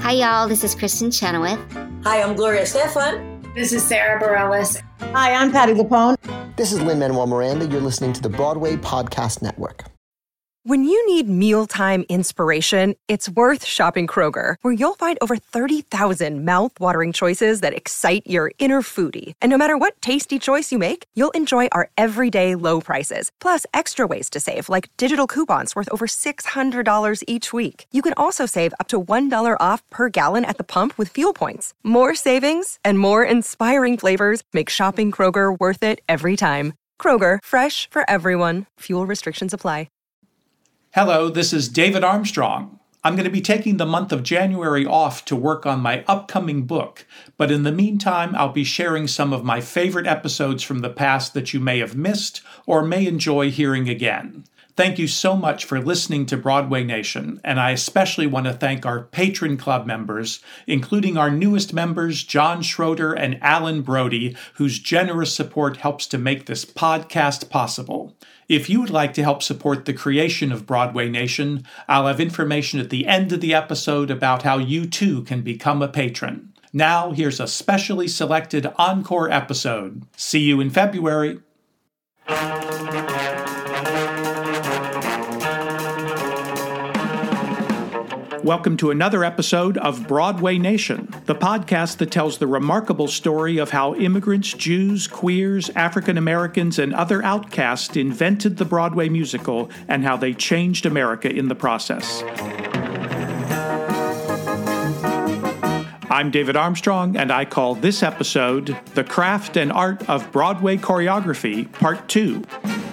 Hi, y'all. This is Kristen Chenoweth. Hi, I'm Gloria Estefan. This is Sarah Bareilles. Hi, I'm Patti LuPone. This is Lin-Manuel Miranda. You're listening to the Broadway Podcast Network. When you need mealtime inspiration, it's worth shopping Kroger, where you'll find over 30,000 mouth-watering choices that excite your inner foodie. And no matter what tasty choice you make, you'll enjoy our everyday low prices, plus extra ways to save, like digital coupons worth over $600 each week. You can also save up to $1 off per gallon at the pump with fuel points. More savings and more inspiring flavors make shopping Kroger worth it every time. Kroger, fresh for everyone. Fuel restrictions apply. Hello, this is David Armstrong. I'm going to be taking the month of January off to work on my upcoming book, but in the meantime, I'll be sharing some of my favorite episodes from the past that you may have missed or may enjoy hearing again. Thank you so much for listening to Broadway Nation, and I especially want to thank our Patron Club members, including our newest members, John Schroeder and Alan Brody, whose generous support helps to make this podcast possible. If you would like to help support the creation of Broadway Nation, I'll have information at the end of the episode about how you too can become a patron. Now, here's a specially selected encore episode. See you in February. Welcome to another episode of Broadway Nation, the podcast that tells the remarkable story of how immigrants, Jews, queers, African Americans, and other outcasts invented the Broadway musical and how they changed America in the process. I'm David Armstrong, and I call this episode The Craft and Art of Broadway Choreography, Part 2.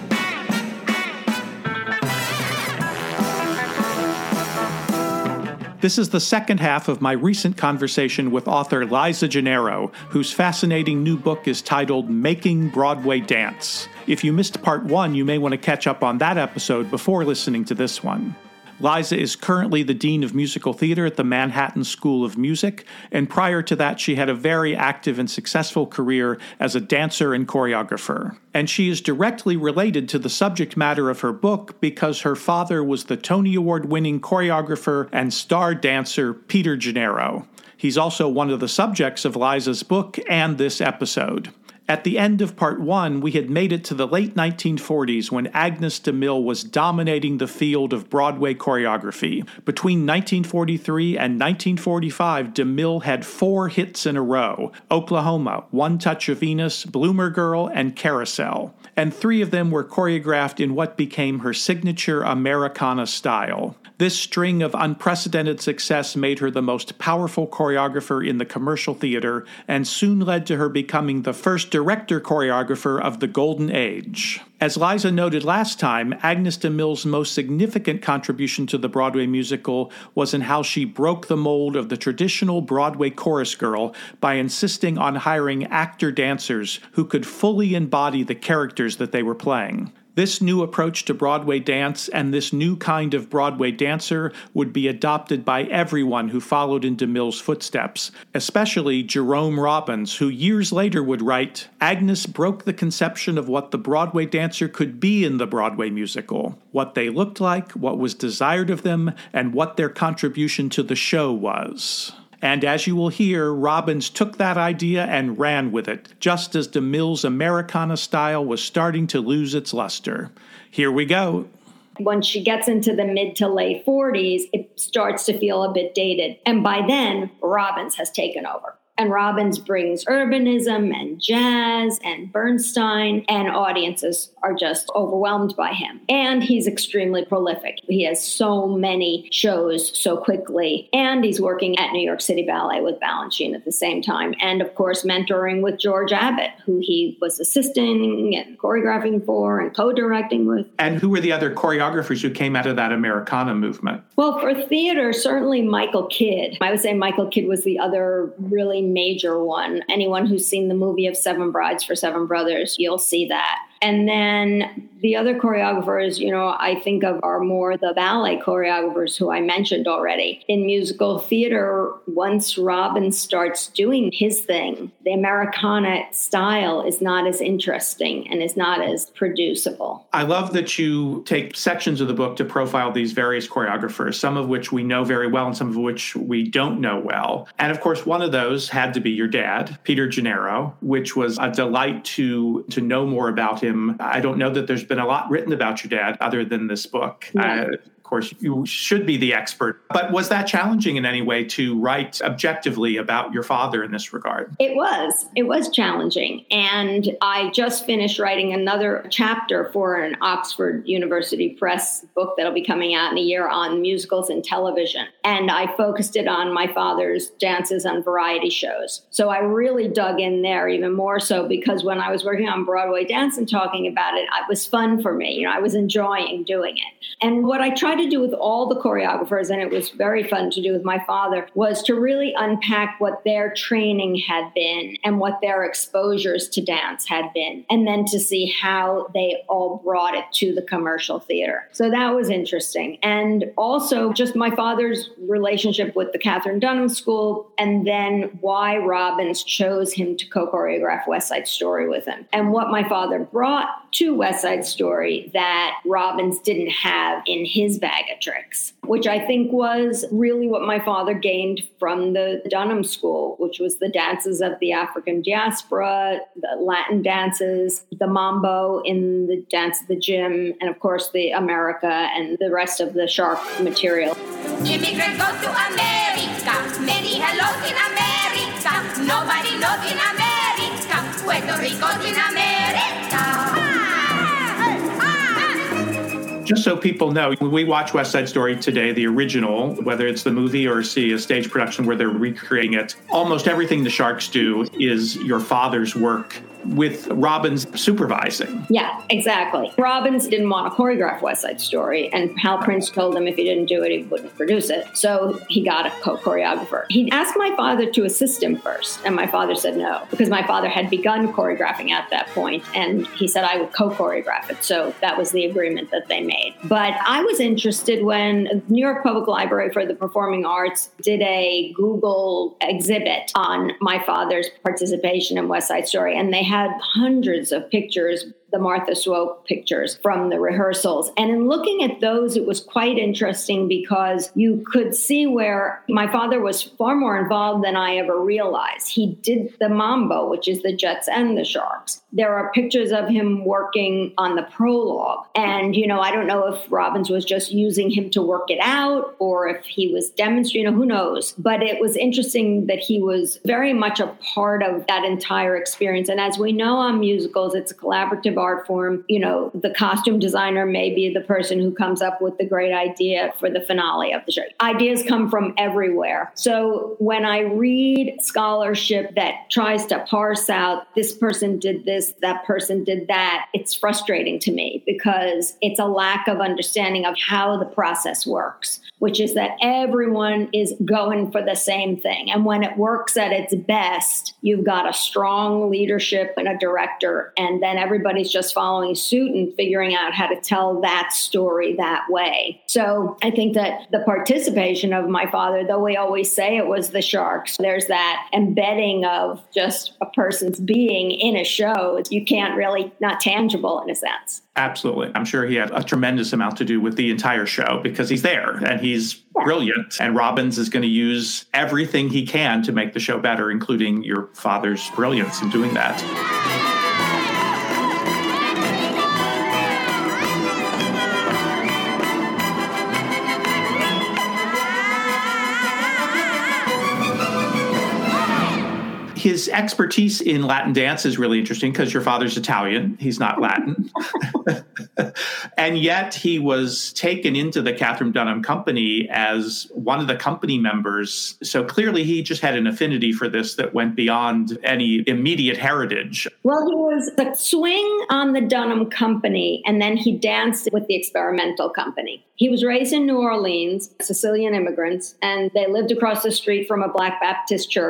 This is the second half of my recent conversation with author Liza Gennaro, whose fascinating new book is titled Making Broadway Dance. If you missed part 1, you may want to catch up on that episode before listening to this one. Liza is currently the Dean of Musical Theater at the Manhattan School of Music, and prior to that she had a very active and successful career as a dancer and choreographer. And she is directly related to the subject matter of her book because her father was the Tony Award-winning choreographer and star dancer Peter Gennaro. He's also one of the subjects of Liza's book and this episode. At the end of part 1, we had made it to the late 1940s when Agnes DeMille was dominating the field of Broadway choreography. Between 1943 and 1945, DeMille had 4 hits in a row: Oklahoma, One Touch of Venus, Bloomer Girl, and Carousel. And 3 of them were choreographed in what became her signature Americana style. This string of unprecedented success made her the most powerful choreographer in the commercial theater and soon led to her becoming the first director-choreographer of the Golden Age. As Liza noted last time, Agnes DeMille's most significant contribution to the Broadway musical was in how she broke the mold of the traditional Broadway chorus girl by insisting on hiring actor-dancers who could fully embody the characters that they were playing. This new approach to Broadway dance and this new kind of Broadway dancer would be adopted by everyone who followed in DeMille's footsteps, especially Jerome Robbins, who years later would write, "Agnes broke the conception of what the Broadway dancer could be in the Broadway musical, what they looked like, what was desired of them, and what their contribution to the show was." And as you will hear, Robbins took that idea and ran with it, just as DeMille's Americana style was starting to lose its luster. Here we go. When she gets into the mid to late 40s, it starts to feel a bit dated. And by then, Robbins has taken over. And Robbins brings urbanism and jazz and Bernstein, and audiences are just overwhelmed by him. And he's extremely prolific. He has so many shows so quickly. And he's working at New York City Ballet with Balanchine at the same time. And of course, mentoring with George Abbott, who he was assisting and choreographing for and co-directing with. And who were the other choreographers who came out of that Americana movement? Well, for theater, certainly Michael Kidd. I would say Michael Kidd was the other really major one. Anyone who's seen the movie of Seven Brides for Seven Brothers, you'll see that. And then the other choreographers, I think of are more the ballet choreographers who I mentioned already. In musical theater, once Robbins starts doing his thing, the Americana style is not as interesting and is not as producible. I love that you take sections of the book to profile these various choreographers, some of which we know very well and some of which we don't know well. And of course, one of those had to be your dad, Peter Gennaro, which was a delight to know more about him. I don't know that there's been a lot written about your dad other than this book. Yeah. Of course, you should be the expert. But was that challenging in any way to write objectively about your father in this regard? It was challenging. And I just finished writing another chapter for an Oxford University Press book that'll be coming out in a year on musicals and television. And I focused it on my father's dances on variety shows. So I really dug in there even more so because when I was working on Broadway Dance and talking about it, it was fun for me. I was enjoying doing it. And what I tried to do with all the choreographers, and it was very fun to do with my father, was to really unpack what their training had been and what their exposures to dance had been, and then to see how they all brought it to the commercial theater. So that was interesting. And also just my father's relationship with the Katherine Dunham School, and then why Robbins chose him to co-choreograph West Side Story with him, and what my father brought to West Side Story that Robbins didn't have in his bag of tricks, which I think was really what my father gained from the Dunham School, which was the dances of the African diaspora, the Latin dances, the mambo in the Dance of the Gym, and of course the America and the rest of the shark material. Immigrant go to America, many hellos in America, nobody knows in America, Puerto Rico's in America. Just so people know, when we watch West Side Story today, the original, whether it's the movie or see a stage production where they're recreating it, almost everything the Sharks do is your father's work with Robbins supervising. Yeah, exactly. Robbins didn't want to choreograph West Side Story, and Hal Prince told him if he didn't do it, he wouldn't produce it. So he got a co-choreographer. He asked my father to assist him first, and my father said no, because my father had begun choreographing at that point, and he said I would co-choreograph it. So that was the agreement that they made. But I was interested when New York Public Library for the Performing Arts did a Google exhibit on my father's participation in West Side Story, and they had hundreds of pictures, the Martha Swope pictures from the rehearsals. And in looking at those, it was quite interesting because you could see where my father was far more involved than I ever realized. He did the mambo, which is the Jets and the Sharks. There are pictures of him working on the prologue. And, I don't know if Robbins was just using him to work it out or if he was demonstrating, who knows. But it was interesting that he was very much a part of that entire experience. And as we know on musicals, it's a collaborative art form. The costume designer may be the person who comes up with the great idea for the finale of the show. Ideas come from everywhere. So when I read scholarship that tries to parse out this person did this, that person did that, it's frustrating to me because it's a lack of understanding of how the process works, which is that everyone is going for the same thing. And when it works at its best, you've got a strong leadership and a director, and then everybody's just following suit and figuring out how to tell that story that way. So I think that the participation of my father, though we always say it was the Sharks, there's that embedding of just a person's being in a show. You can't really, not tangible in a sense. Absolutely. I'm sure he had a tremendous amount to do with the entire show because he's there and he's brilliant. And Robbins is going to use everything he can to make the show better, including your father's brilliance in doing that. His expertise in Latin dance is really interesting because your father's Italian. He's not Latin. And yet he was taken into the Katherine Dunham Company as one of the company members. So clearly he just had an affinity for this that went beyond any immediate heritage. Well, he was the swing on the Dunham Company, and then he danced with the Experimental Company. He was raised in New Orleans, Sicilian immigrants, and they lived across the street from a Black Baptist church.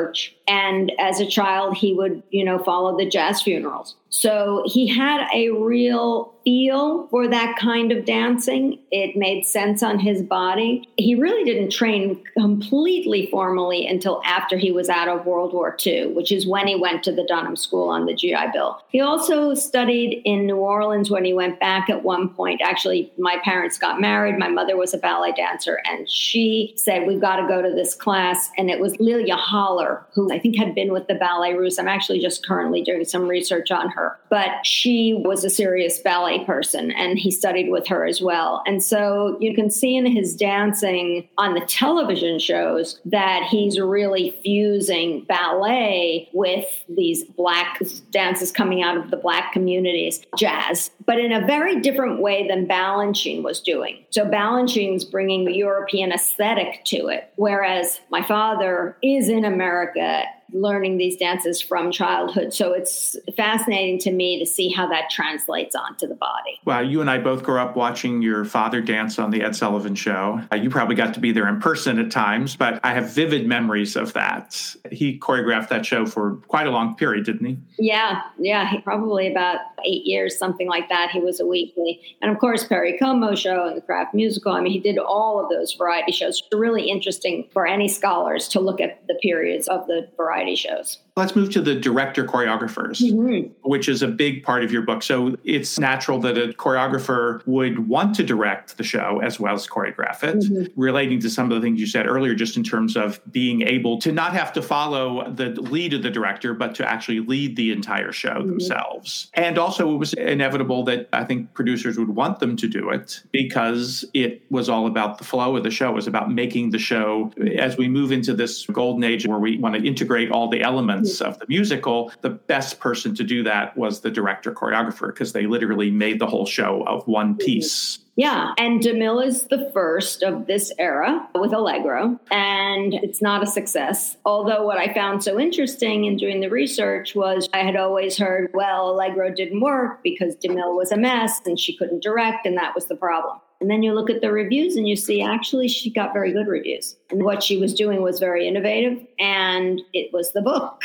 And as a child, he would, follow the jazz funerals. So he had a real feel for that kind of dancing. It made sense on his body. He really didn't train completely formally until after he was out of World War II, which is when he went to the Dunham School on the GI Bill. He also studied in New Orleans when he went back at one point. Actually, my parents got married. My mother was a ballet dancer, and she said, we've got to go to this class. And it was Lilia Holler, who I think had been with the Ballet Russe. I'm actually just currently doing some research on her. But she was a serious ballet person, and he studied with her as well. And so you can see in his dancing on the television shows that he's really fusing ballet with these Black dances coming out of the Black communities, jazz, but in a very different way than Balanchine was doing. So Balanchine's bringing the European aesthetic to it, whereas my father is in America learning these dances from childhood. So it's fascinating to me to see how that translates onto the body. Wow, you and I both grew up watching your father dance on the Ed Sullivan Show. You probably got to be there in person at times, but I have vivid memories of that. He choreographed that show for quite a long period, didn't he? Yeah, he probably about 8 years, something like that. He was a weekly. And of course, Perry Como Show and the Kraft Musical. I mean, he did all of those variety shows. It's really interesting for any scholars to look at the periods of the variety shows. Let's move to the director choreographers, which is a big part of your book. So it's natural that a choreographer would want to direct the show as well as choreograph it, relating to some of the things you said earlier, just in terms of being able to not have to follow the lead of the director, but to actually lead the entire show themselves. And also it was inevitable that I think producers would want them to do it because it was all about the flow of the show. It was about making the show, as we move into this golden age where we want to integrate all the elements of the musical, the best person to do that was the director choreographer because they literally made the whole show of one piece. Yeah, and DeMille is the first of this era with Allegro, and it's not a success. Although what I found so interesting in doing the research was I had always heard, well, Allegro didn't work because DeMille was a mess and she couldn't direct, and that was the problem. And then you look at the reviews and you see actually she got very good reviews. And what she was doing was very innovative, and it was the book.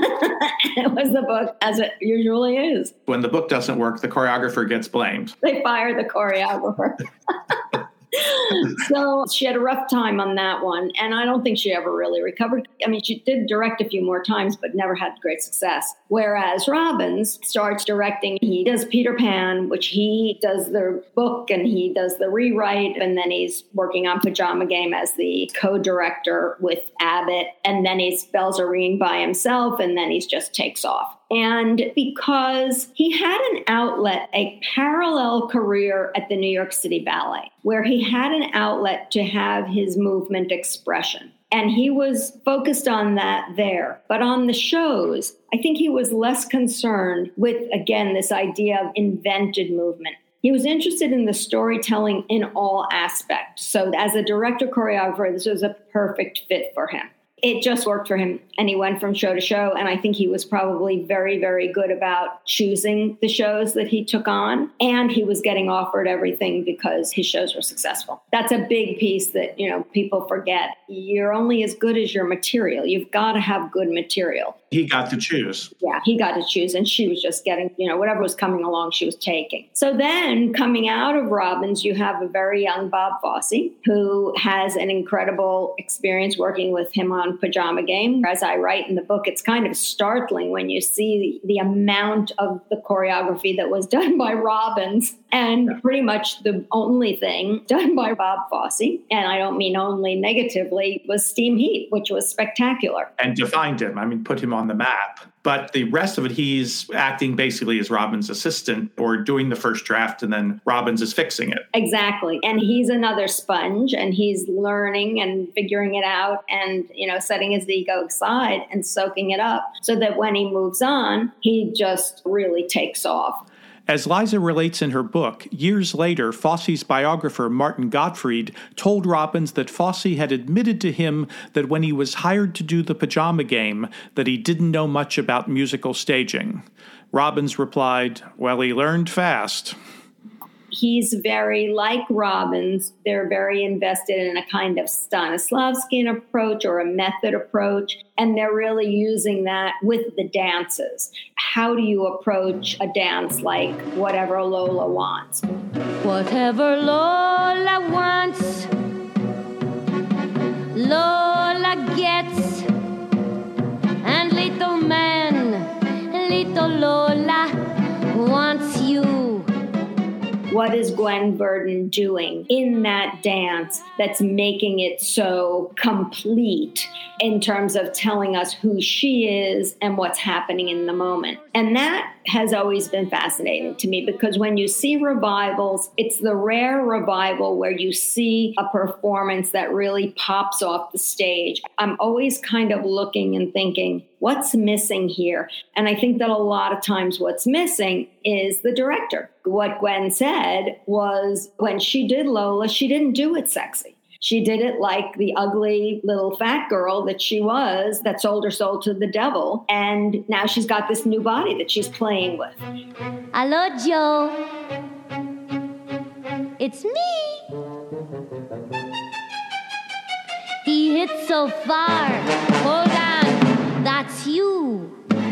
It was the book, as it usually is. When the book doesn't work, the choreographer gets blamed. They fire the choreographer. So she had a rough time on that one, and I don't think she ever really recovered. I mean, she did direct a few more times, but never had great success. Whereas Robbins starts directing. He does Peter Pan, which he does the book and he does the rewrite, and then he's working on Pajama Game as the co-director with Abbott, and then he's Bells Are Ringing by himself, and then he just takes off. And because he had an outlet, a parallel career at the New York City Ballet, where he had an outlet to have his movement expression. And he was focused on that there. But on the shows, I think he was less concerned with, again, this idea of invented movement. He was interested in the storytelling in all aspects. So as a director choreographer, this was a perfect fit for him. It just worked for him, and he went from show to show, and I think he was probably very, very good about choosing the shows that he took on, and he was getting offered everything because his shows were successful. That's a big piece that, people forget. You're only as good as your material. You've got to have good material. He got to choose. Yeah, he got to choose, and she was just getting, whatever was coming along, she was taking. So then coming out of Robbins, you have a very young Bob Fosse, who has an incredible experience working with him on Pajama Game. As I write in the book, it's kind of startling when you see the amount of the choreography that was done by Robbins, and pretty much the only thing done by Bob Fosse, and I don't mean only negatively, was Steam Heat, which was spectacular. And defined him. I mean, put him on the map. But the rest of it, he's acting basically as Robbins' assistant or doing the first draft, and then Robbins is fixing it. Exactly. And he's another sponge, and he's learning and figuring it out and, setting his ego aside and soaking it up so that when he moves on, he just really takes off. As Liza relates in her book, years later, Fosse's biographer Martin Gottfried told Robbins that Fosse had admitted to him that when he was hired to do the Pajama Game, that he didn't know much about musical staging. Robbins replied, "Well, he learned fast." he's very like Robbins. They're very invested in a kind of Stanislavskian approach or a method approach. And they're really using that with the dances. How do you approach a dance like Whatever Lola Wants? Whatever Lola wants, Lola gets. And little man, little Lola wants you. What is Gwen Verdon doing in that dance that's making it so complete in terms of telling us who she is and what's happening in the moment? And that has always been fascinating to me, because when you see revivals, it's the rare revival where you see a performance that really pops off the stage. I'm always kind of looking and thinking, what's missing here? And I think that a lot of times what's missing is the director. What Gwen said was when she did Lola, she didn't do it sexy. She did it like the ugly little fat girl that she was, that sold her soul to the devil. And now she's got this new body that she's playing with. Hello, Joe. It's me. He hit so far. Hold on. That's you.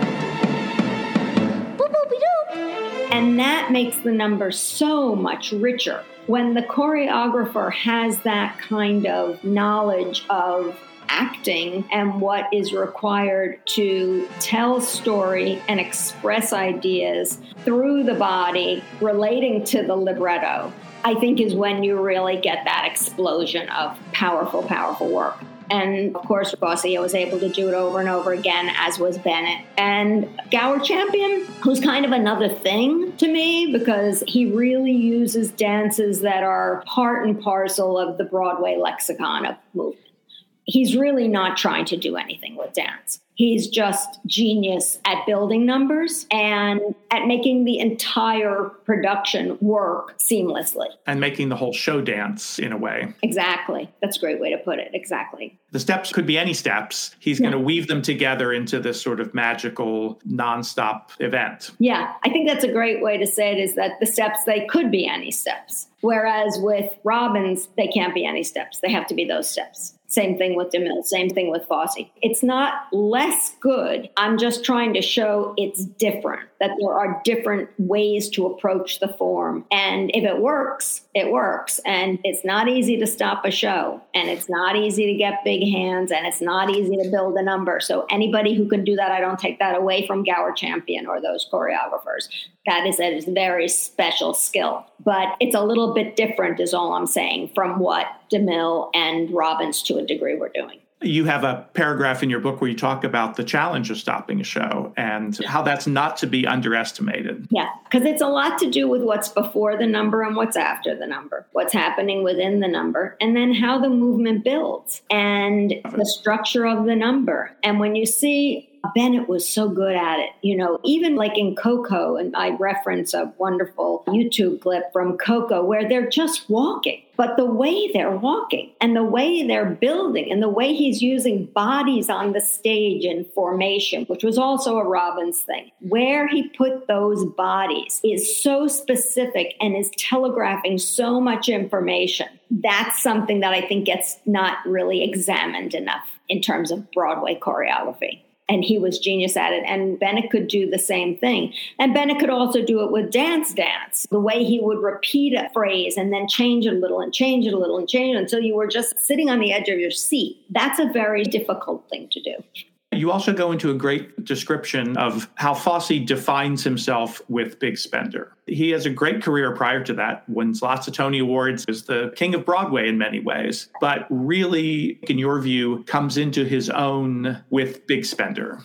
Boop-boop-de-doop. And that makes the number so much richer. When the choreographer has that kind of knowledge of acting and what is required to tell story and express ideas through the body relating to the libretto, I think is when you really get that explosion of powerful, powerful work. And, of course, Fosse was able to do it over and over again, as was Bennett. And Gower Champion, who's kind of another thing to me, because he really uses dances that are part and parcel of the Broadway lexicon of movement. He's really not trying to do anything with dance. He's just genius at building numbers and at making the entire production work seamlessly. And making the whole show dance in a way. Exactly. That's a great way to put it. Exactly. The steps could be any steps. He's going to weave them together into this sort of magical, nonstop event. Yeah, I think that's a great way to say it, is that the steps, they could be any steps. Whereas with Robbins, they can't be any steps. They have to be those steps. Same thing with DeMille, same thing with Fosse. It's not less good. I'm just trying to show it's different, that there are different ways to approach the form. And if it works, it works. And it's not easy to stop a show. And it's not easy to get big hands. And it's not easy to build a number. So anybody who can do that, I don't take that away from Gower Champion or those choreographers. That is a very special skill. But it's a little bit different is all I'm saying from what DeMille and Robbins to a degree were doing. You have a paragraph in your book where you talk about the challenge of stopping a show and how that's not to be underestimated. Yeah, because it's a lot to do with what's before the number and what's after the number, what's happening within the number, and then how the movement builds and the structure of the number. And when you see Bennett was so good at it, you know, even like in Coco, and I reference a wonderful YouTube clip from Coco where they're just walking, but the way they're walking and the way they're building and the way he's using bodies on the stage in formation, which was also a Robbins thing, where he put those bodies is so specific and is telegraphing so much information. That's something that I think gets not really examined enough in terms of Broadway choreography. And he was genius at it. And Bennett could do the same thing. And Bennett could also do it with dance. The way he would repeat a phrase and then change it a little and change it a little and change it until you were just sitting on the edge of your seat. That's a very difficult thing to do. You also go into a great description of how Fosse defines himself with Big Spender. He has a great career prior to that, wins lots of Tony Awards, is the king of Broadway in many ways, but really, in your view, comes into his own with Big Spender.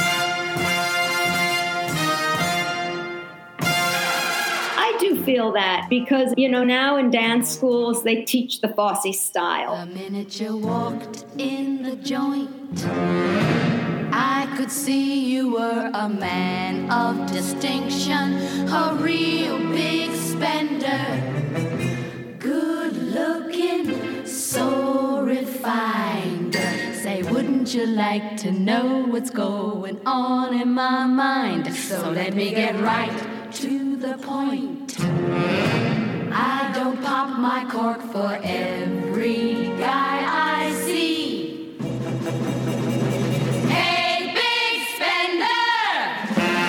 I do feel that because, you know, now in dance schools, they teach the Fosse style. The minute you walked in the joint, I could see you were a man of distinction, a real big spender. Good looking, so refined. Say, wouldn't you like to know what's going on in my mind? So let me get right to the point. I don't pop my cork for every guy I see. Hey, big spender!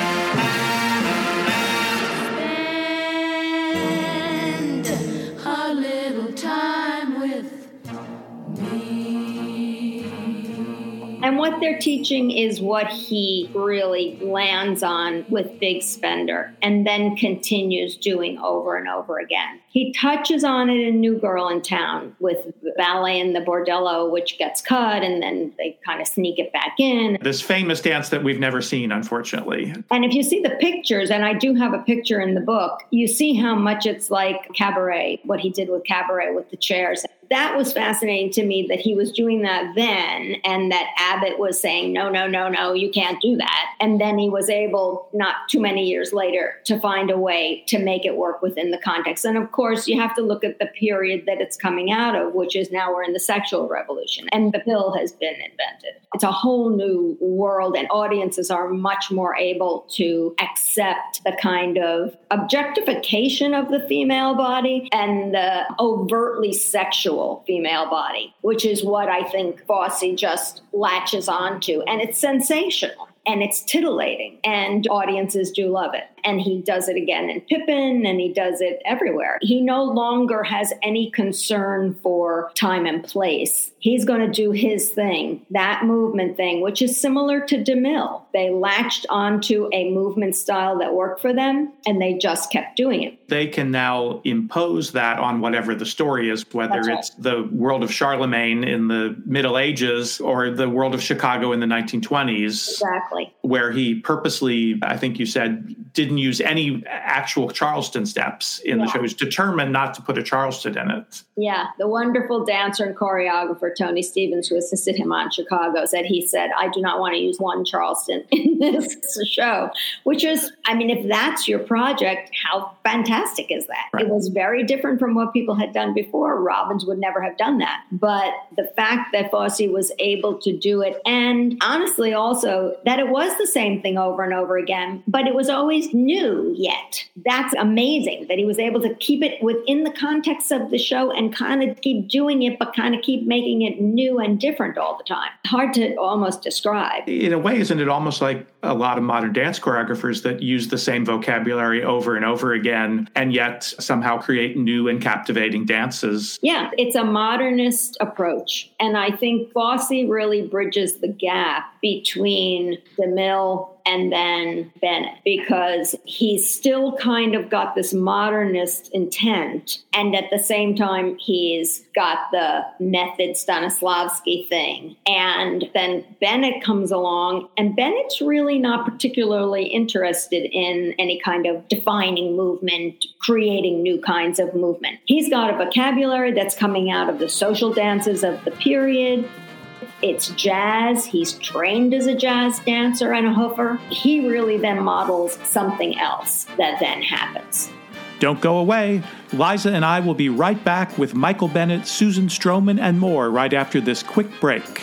Spend a little time with me. And what they're teaching is what he really lands on with Big Spender and then continues doing over and over again. He touches on it in New Girl in Town with ballet and the bordello, which gets cut, and then they kind of sneak it back in. This famous dance that we've never seen, unfortunately. And if you see the pictures, and I do have a picture in the book, you see how much it's like Cabaret, what he did with Cabaret with the chairs. That was fascinating to me that he was doing that then, and that Abbott was saying, no, you can't do that. And then he was able, not too many years later, to find a way to make it work within the context. And of course, you have to look at the period that it's coming out of, which is now we're in the sexual revolution, and the pill has been invented. It's a whole new world, and audiences are much more able to accept the kind of objectification of the female body and the overtly sexual female body, which is what I think Fosse just latches onto. And it's sensational and it's titillating, and audiences do love it. And he does it again in Pippin, and he does it everywhere. He no longer has any concern for time and place. He's going to do his thing, that movement thing, which is similar to DeMille. They latched onto a movement style that worked for them, and they just kept doing it. They can now impose that on whatever the story is, whether it's the world of Charlemagne in the Middle Ages or the world of Chicago in the 1920s. Exactly. Where he purposely, I think you said, didn't use any actual Charleston steps in the show. He was determined not to put a Charleston in it. Yeah. The wonderful dancer and choreographer, Tony Stevens, who assisted him on Chicago, said, I do not want to use one Charleston in this show, which is, I mean, if that's your project, how fantastic is that? Right. It was very different from what people had done before. Robbins would never have done that. But the fact that Fosse was able to do it, and honestly also that it was the same thing over and over again, but it was always new yet. That's amazing that he was able to keep it within the context of the show and kind of keep doing it, but kind of keep making it new and different all the time. Hard to almost describe. In a way, isn't it almost like a lot of modern dance choreographers that use the same vocabulary over and over again and yet somehow create new and captivating dances? Yeah, it's a modernist approach. And I think Fosse really bridges the gap between DeMille and then Bennett, because he's still kind of got this modernist intent. And at the same time, he's got the method Stanislavski thing. And then Bennett comes along, and Bennett's really not particularly interested in any kind of defining movement, creating new kinds of movement. He's got a vocabulary that's coming out of the social dances of the period. It's jazz. He's trained as a jazz dancer and a hoofer. He really then models something else that then happens. Don't go away. Liza and I will be right back with Michael Bennett, Susan Stroman, and more right after this quick break.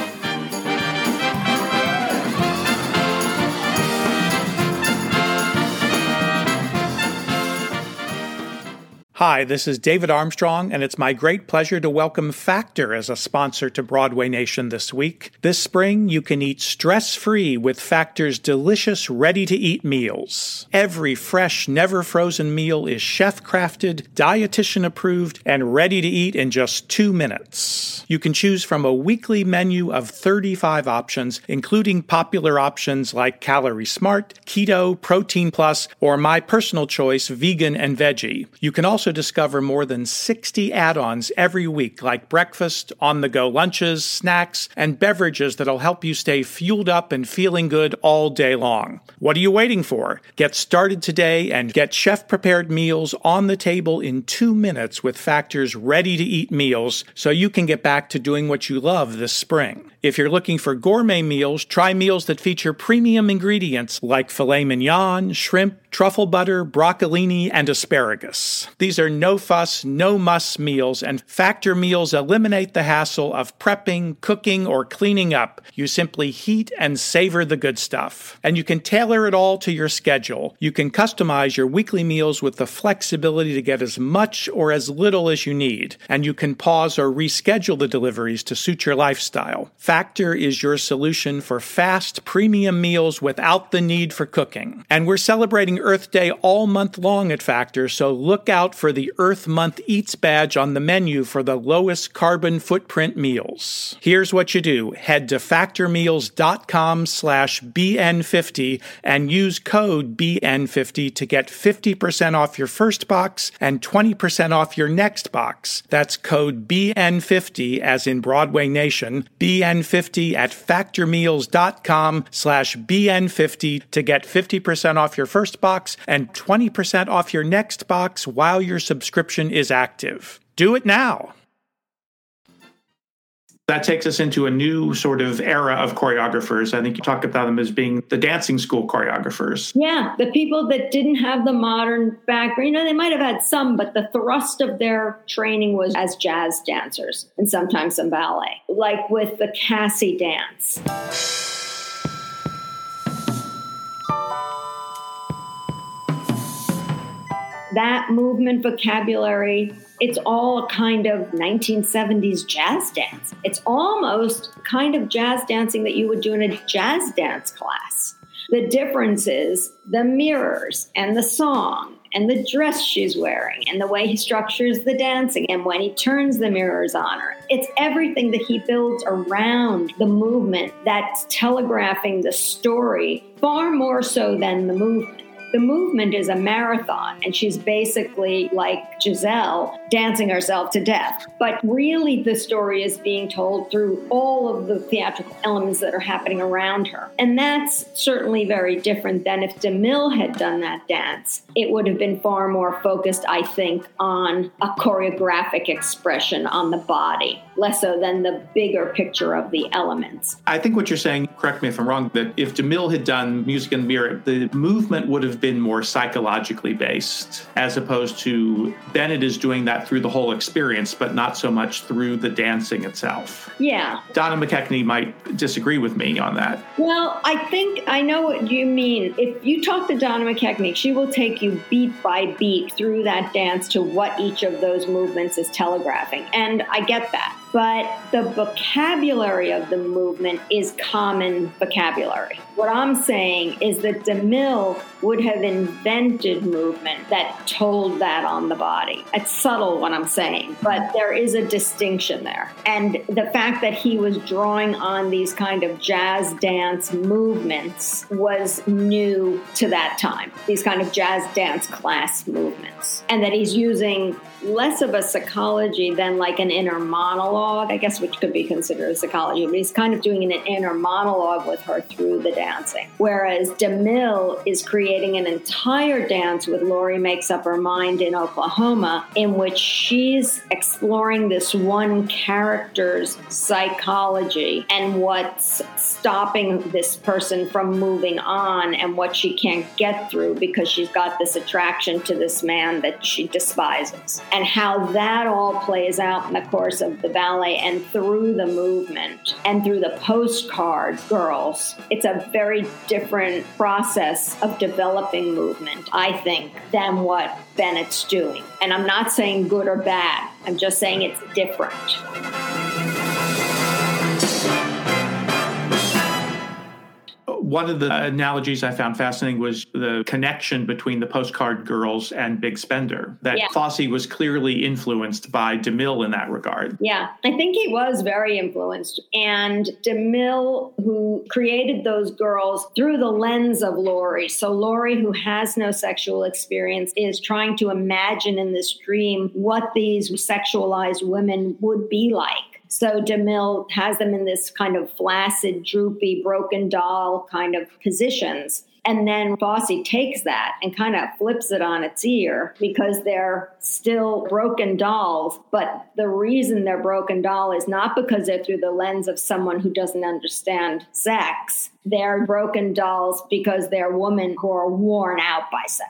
Hi, this is David Armstrong, and it's my great pleasure to welcome Factor as a sponsor to Broadway Nation this week. This spring, you can eat stress-free with Factor's delicious, ready-to-eat meals. Every fresh, never-frozen meal is chef-crafted, dietitian-approved, and ready to eat in just 2 minutes. You can choose from a weekly menu of 35 options, including popular options like Calorie Smart, Keto, Protein Plus, or my personal choice, Vegan and Veggie. You can also discover more than 60 add-ons every week, like breakfast, on-the-go lunches, snacks, and beverages that'll help you stay fueled up and feeling good all day long. What are you waiting for? Get started today and get chef-prepared meals on the table in 2 minutes with Factor's ready-to-eat meals so you can get back to doing what you love this spring. If you're looking for gourmet meals, try meals that feature premium ingredients like filet mignon, shrimp, truffle butter, broccolini, and asparagus. These These are no fuss, no muss meals, and Factor meals eliminate the hassle of prepping, cooking, or cleaning up. You simply heat and savor the good stuff. And you can tailor it all to your schedule. You can customize your weekly meals with the flexibility to get as much or as little as you need. And you can pause or reschedule the deliveries to suit your lifestyle. Factor is your solution for fast, premium meals without the need for cooking. And we're celebrating Earth Day all month long at Factor, so look out for the Earth Month Eats badge on the menu for the lowest carbon footprint meals. Here's what you do. Head to factormeals.com/BN50 and use code BN50 to get 50% off your first box and 20% off your next box. That's code BN50 as in Broadway Nation, BN50 at factormeals.com/BN50 to get 50% off your first box and 20% off your next box while your subscription is active. Do it now. That takes us into a new sort of era of choreographers. I think you talk about them as being the dancing school choreographers. Yeah, the people that didn't have the modern background. They might have had some, but the thrust of their training was as jazz dancers and sometimes some ballet, like with the Cassie dance. That movement vocabulary, it's all a kind of 1970s jazz dance. It's almost kind of jazz dancing that you would do in a jazz dance class. The difference is the mirrors and the song and the dress she's wearing and the way he structures the dancing and when he turns the mirrors on her. It's everything that he builds around the movement that's telegraphing the story far more so than the movement. The movement is a marathon, and she's basically like Giselle, dancing herself to death. But really, the story is being told through all of the theatrical elements that are happening around her. And that's certainly very different than if DeMille had done that dance. It would have been far more focused, I think, on a choreographic expression on the body, less so than the bigger picture of the elements. I think what you're saying, correct me if I'm wrong, that if DeMille had done Music in the Mirror, the movement would have been more psychologically based, as opposed to Bennett is doing that through the whole experience, but not so much through the dancing itself. Yeah. Donna McKechnie might disagree with me on that. Well, I think I know what you mean. If you talk to Donna McKechnie, she will take you beat by beat through that dance to what each of those movements is telegraphing. And I get that. But the vocabulary of the movement is common vocabulary. What I'm saying is that DeMille would have invented movement that told that on the body. It's subtle what I'm saying, but there is a distinction there. And the fact that he was drawing on these kind of jazz dance movements was new to that time, these kind of jazz dance class movements. And that he's using less of a psychology than like an inner monologue, I guess, which could be considered a psychology, but he's kind of doing an inner monologue with her through the dancing. Whereas DeMille is creating an entire dance with Laurie Makes Up Her Mind in Oklahoma, in which she's exploring this one character's psychology and what's stopping this person from moving on and what she can't get through because she's got this attraction to this man that she despises. And how that all plays out in the course of the ballet and through the movement and through the postcard girls. It's a very different process of developing movement, I think, than what Bennett's doing. And I'm not saying good or bad. I'm just saying it's different. One of the analogies I found fascinating was the connection between the Postcard Girls and Big Spender, that Fosse was clearly influenced by DeMille in that regard. Yeah, I think he was very influenced. And DeMille, who created those girls through the lens of Laurie. So Laurie, who has no sexual experience, is trying to imagine in this dream what these sexualized women would be like. So DeMille has them in this kind of flaccid, droopy, broken doll kind of positions. And then Fosse takes that and kind of flips it on its ear because they're still broken dolls. But the reason they're broken doll is not because they're through the lens of someone who doesn't understand sex. They're broken dolls because they're women who are worn out by sex.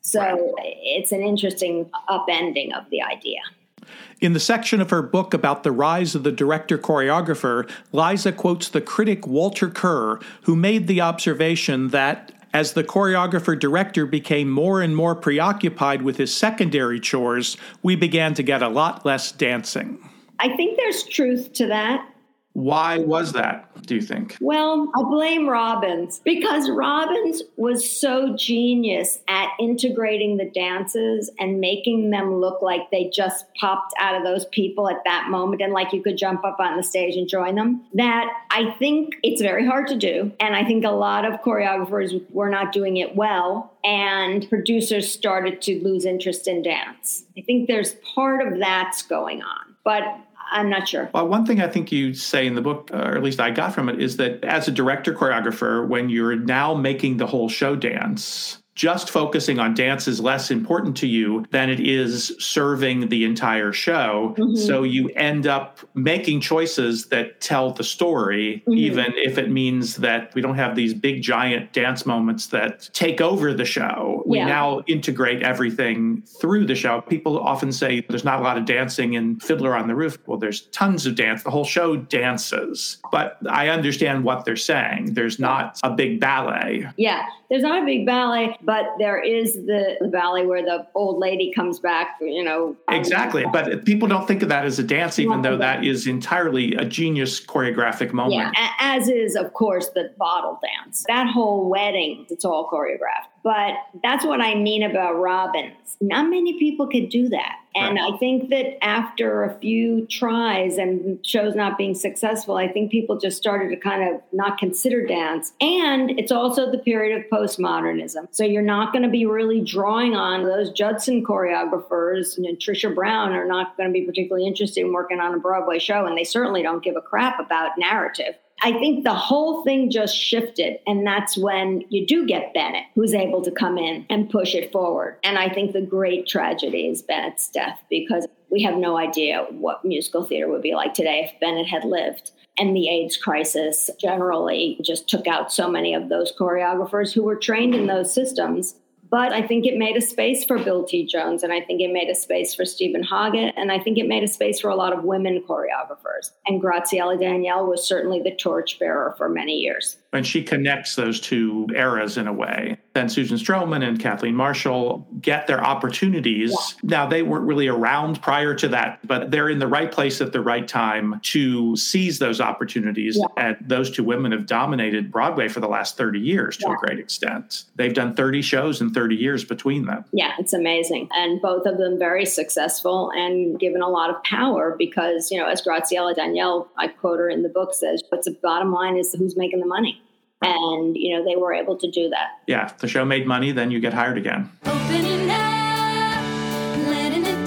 So it's an interesting upending of the idea. In the section of her book about the rise of the director-choreographer, Liza quotes the critic Walter Kerr, who made the observation that as the choreographer-director became more and more preoccupied with his secondary chores, we began to get a lot less dancing. I think there's truth to that. Why was that, do you think? Well, I blame Robbins because Robbins was so genius at integrating the dances and making them look like they just popped out of those people at that moment and like you could jump up on the stage and join them, that I think it's very hard to do. And I think a lot of choreographers were not doing it well, and producers started to lose interest in dance. I think there's part of that's going on, but I'm not sure. Well, one thing I think you say in the book, or at least I got from it, is that as a director choreographer, when you're now making the whole show dance, just focusing on dance is less important to you than it is serving the entire show. Mm-hmm. So you end up making choices that tell the story, even if it means that we don't have these big, giant dance moments that take over the show. We now integrate everything through the show. People often say there's not a lot of dancing in Fiddler on the Roof. Well, there's tons of dance. The whole show dances. But I understand what they're saying. There's not a big ballet. Yeah, there's not a big ballet. But there is the ballet where the old lady comes back, Exactly. But people don't think of that as a dance, even though that is entirely a genius choreographic moment. Yeah, as is, of course, the bottle dance. That whole wedding, it's all choreographed. But that's what I mean about Robbins. Not many people could do that. And I think that after a few tries and shows not being successful, I think people just started to kind of not consider dance. And it's also the period of postmodernism. So you're not going to be really drawing on those Judson choreographers, and Trisha Brown are not going to be particularly interested in working on a Broadway show. And they certainly don't give a crap about narrative. I think the whole thing just shifted, and that's when you do get Bennett, who's able to come in and push it forward. And I think the great tragedy is Bennett's death, because we have no idea what musical theater would be like today if Bennett had lived. And the AIDS crisis generally just took out so many of those choreographers who were trained in those systems. But I think it made a space for Bill T. Jones, and I think it made a space for Stephen Hoggett, and I think it made a space for a lot of women choreographers. And Graziella Daniele was certainly the torchbearer for many years. And she connects those two eras in a way. Then Susan Stroman and Kathleen Marshall get their opportunities. Yeah. Now, they weren't really around prior to that, but they're in the right place at the right time to seize those opportunities. Yeah. And those two women have dominated Broadway for the last 30 years to a great extent. They've done 30 shows in 30 years between them. Yeah, it's amazing. And both of them very successful and given a lot of power because, as Graziella Daniele, I quote her in the book, says, what's the bottom line is who's making the money. And, they were able to do that. Yeah, if the show made money, then you get hired again. Opening up, letting it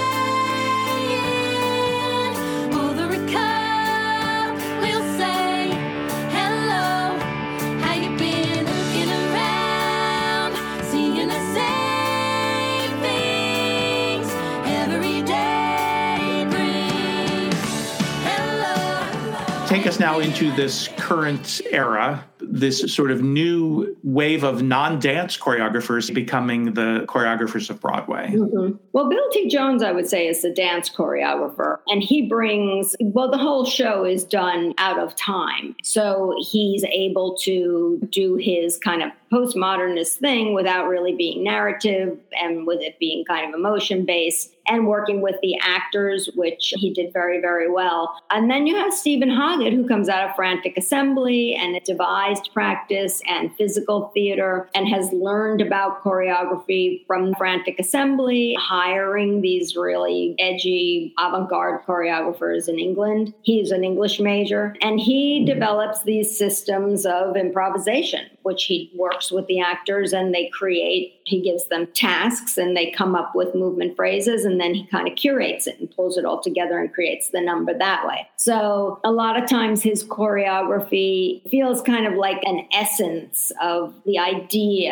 die in. Over a cup, we'll say hello. How you been? Looking around, seeing the same things every day brings. Hello. Take us now into this current era, this sort of new wave of non-dance choreographers becoming the choreographers of Broadway. Mm-hmm. Well, Bill T. Jones, I would say, is the dance choreographer. And he brings, the whole show is done out of time. So he's able to do his kind of postmodernist thing without really being narrative and with it being kind of emotion-based and working with the actors, which he did very, very well. And then you have Stephen Hoggett, who comes out of Frantic Assembly and a devised practice and physical theater and has learned about choreography from Frantic Assembly, hiring these really edgy avant-garde choreographers in England. He's an English major, and he develops these systems of improvisation, which he works with the actors and he gives them tasks and they come up with movement phrases, and then he kind of curates it and pulls it all together and creates the number that way. So a lot of times his choreography feels kind of like an essence of the idea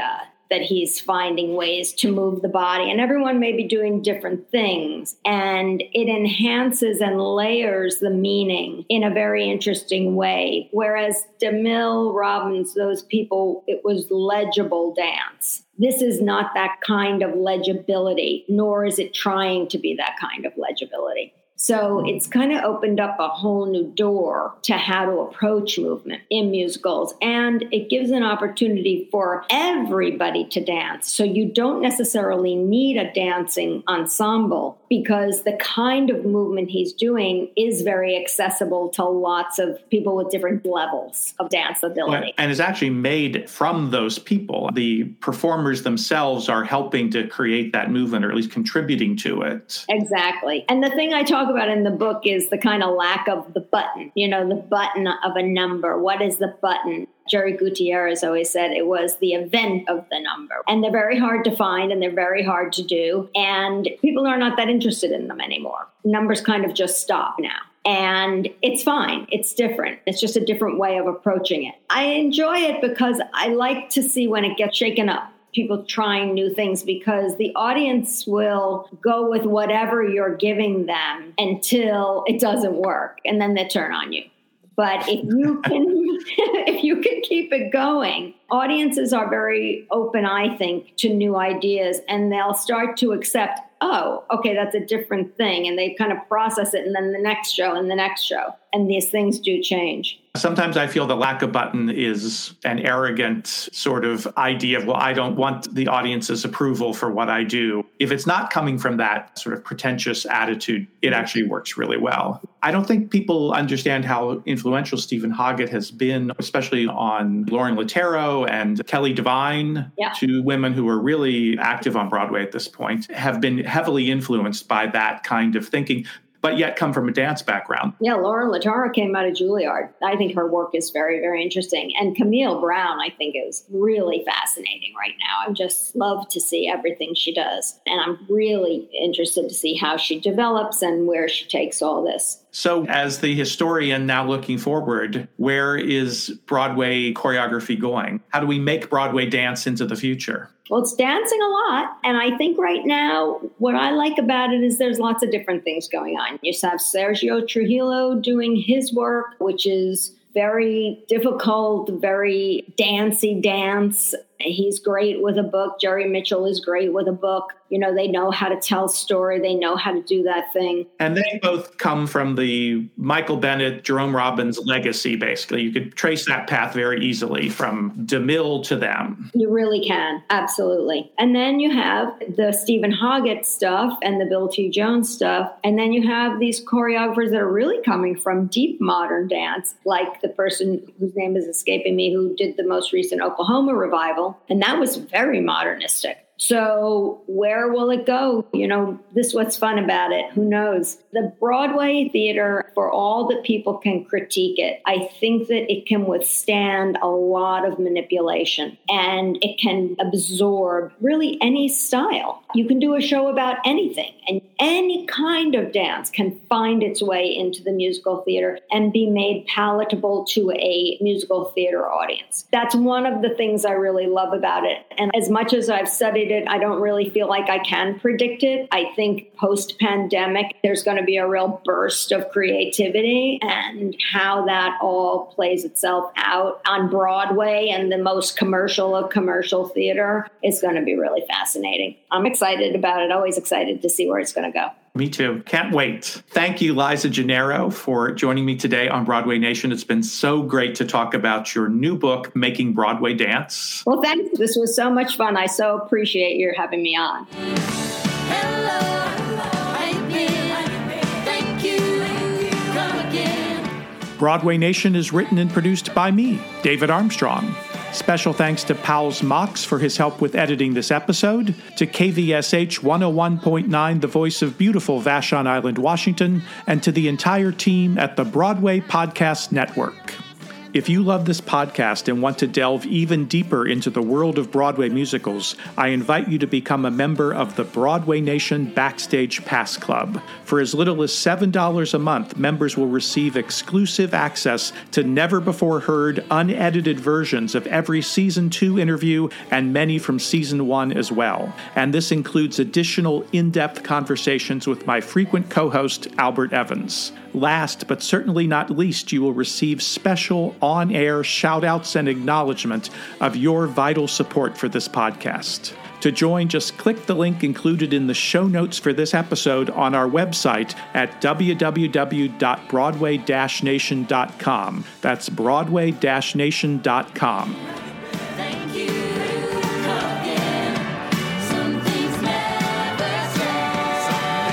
that he's finding ways to move the body. And everyone may be doing different things. And it enhances and layers the meaning in a very interesting way. Whereas DeMille, Robbins, those people, it was legible dance. This is not that kind of legibility, nor is it trying to be that kind of legibility. So it's kind of opened up a whole new door to how to approach movement in musicals. And it gives an opportunity for everybody to dance. So you don't necessarily need a dancing ensemble because the kind of movement he's doing is very accessible to lots of people with different levels of dance ability. And is actually made from those people. The performers themselves are helping to create that movement, or at least contributing to it. Exactly. And the thing I talk about in the book is the kind of lack of the button, the button of a number. What is the button? Jerry Gutierrez always said it was the event of the number. And they're very hard to find and they're very hard to do. And people are not that interested in them anymore. Numbers kind of just stop now. And it's fine. It's different. It's just a different way of approaching it. I enjoy it because I like to see when it gets shaken up. People trying new things, because the audience will go with whatever you're giving them until it doesn't work, and then they turn on you. But if you can keep it going, audiences are very open, I think, to new ideas, and they'll start to accept, oh, okay, that's a different thing. And they kind of process it, and then the next show and the next show. And these things do change. Sometimes I feel the lack of button is an arrogant sort of idea of, well, I don't want the audience's approval for what I do. If it's not coming from that sort of pretentious attitude, it actually works really well. I don't think people understand how influential Stephen Hoggett has been, especially on Lauren Lattero and Kelly Devine, two women who are really active on Broadway at this point, have been heavily influenced by that kind of thinking, but yet come from a dance background. Yeah, Lauren Lattero came out of Juilliard. I think her work is very, very interesting. And Camille Brown, I think, is really fascinating right now. I just love to see everything she does. And I'm really interested to see how she develops and where she takes all this. So as the historian now looking forward, where is Broadway choreography going? How do we make Broadway dance into the future? Well, it's dancing a lot. And I think right now, what I like about it is there's lots of different things going on. You have Sergio Trujillo doing his work, which is very difficult, very dancey dance. He's great with a book. Jerry Mitchell is great with a book. They know how to tell story. They know how to do that thing. And they both come from the Michael Bennett, Jerome Robbins legacy, basically. You could trace that path very easily from DeMille to them. You really can. Absolutely. And then you have the Stephen Hoggett stuff and the Bill T. Jones stuff. And then you have these choreographers that are really coming from deep modern dance, like the person whose name is escaping me, who did the most recent Oklahoma revival. And that was very modernistic. So where will it go? This is what's fun about it. Who knows? The Broadway theater, for all that people can critique it, I think that it can withstand a lot of manipulation and it can absorb really any style. You can do a show about anything, and any kind of dance can find its way into the musical theater and be made palatable to a musical theater audience. That's one of the things I really love about it. And as much as I've studied it, I don't really feel like I can predict it. I think post-pandemic, there's going to be a real burst of creativity, and how that all plays itself out on Broadway and the most commercial of commercial theater is going to be really fascinating. I'm excited about it. Always excited to see where it's going to go. Me too. Can't wait. Thank you, Liza Gennaro, for joining me today on Broadway Nation. It's been so great to talk about your new book, Making Broadway Dance. Well, thanks. This was so much fun. I so appreciate your having me on. Broadway Nation is written and produced by me, David Armstrong. Special thanks to Powell's Mox for his help with editing this episode, to KVSH 101.9, the voice of beautiful Vashon Island, Washington, and to the entire team at the Broadway Podcast Network. If you love this podcast and want to delve even deeper into the world of Broadway musicals, I invite you to become a member of the Broadway Nation Backstage Pass Club. For as little as $7 a month, members will receive exclusive access to never-before-heard, unedited versions of every Season 2 interview and many from Season 1 as well. And this includes additional in-depth conversations with my frequent co-host, Albert Evans. Last, but certainly not least, you will receive special on-air shout-outs and acknowledgement of your vital support for this podcast. To join, just click the link included in the show notes for this episode on our website at www.broadway-nation.com. That's broadway-nation.com. Thank you again. Some things never change.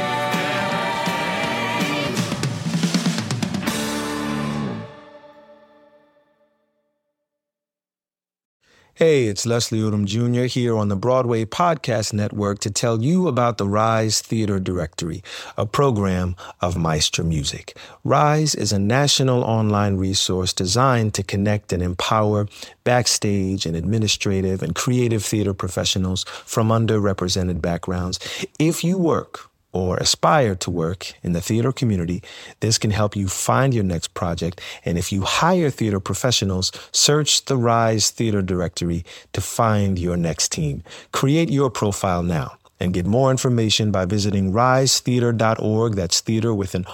Hey, it's Leslie Odom Jr. here on the Broadway Podcast Network to tell you about the Rise Theater Directory, a program of Maestra Music. Rise is a national online resource designed to connect and empower backstage and administrative and creative theater professionals from underrepresented backgrounds. If you work or aspire to work in the theater community, this can help you find your next project. And if you hire theater professionals, search the Rise Theater Directory to find your next team. Create your profile now and get more information by visiting risetheater.org. That's theater with an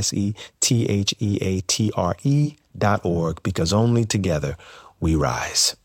RERISETHEATRE.org, because only together we rise.